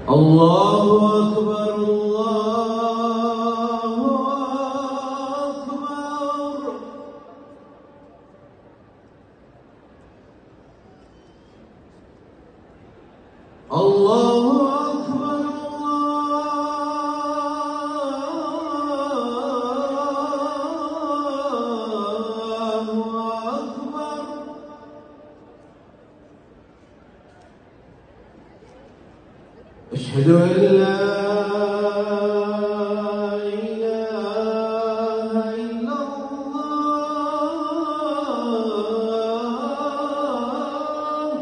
الله أكبر الله أكبر. الله أكبر الله أكبر. أشهد أن لا إله إلا الله.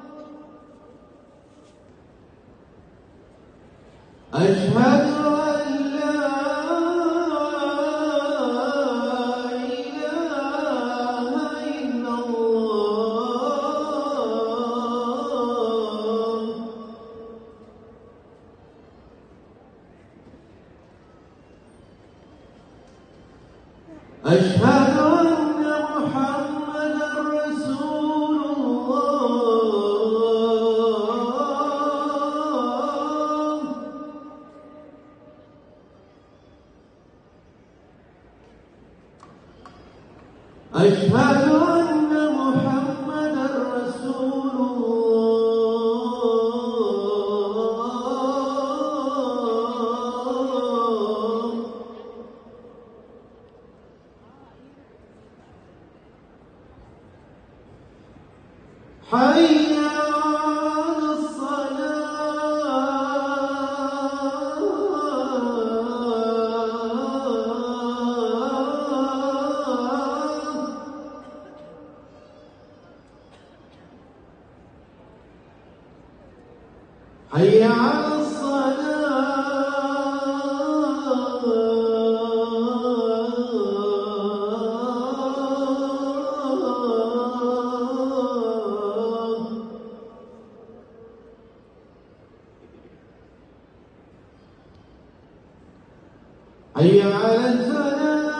أشهد أن لا إله إلا الله. أشهد أن محمدًا رسول الله. أشهد أن محمدًا رسول الله. حي على الصلاة. حي على حي على الفلاح.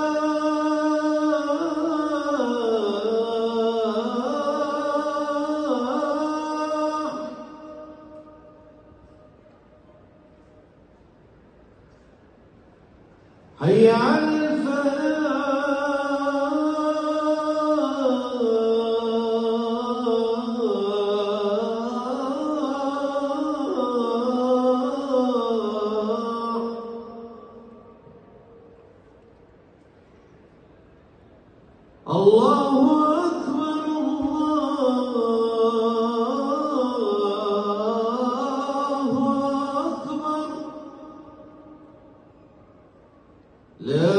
حي على الفلاح. الله أكبر الله أكبر. لا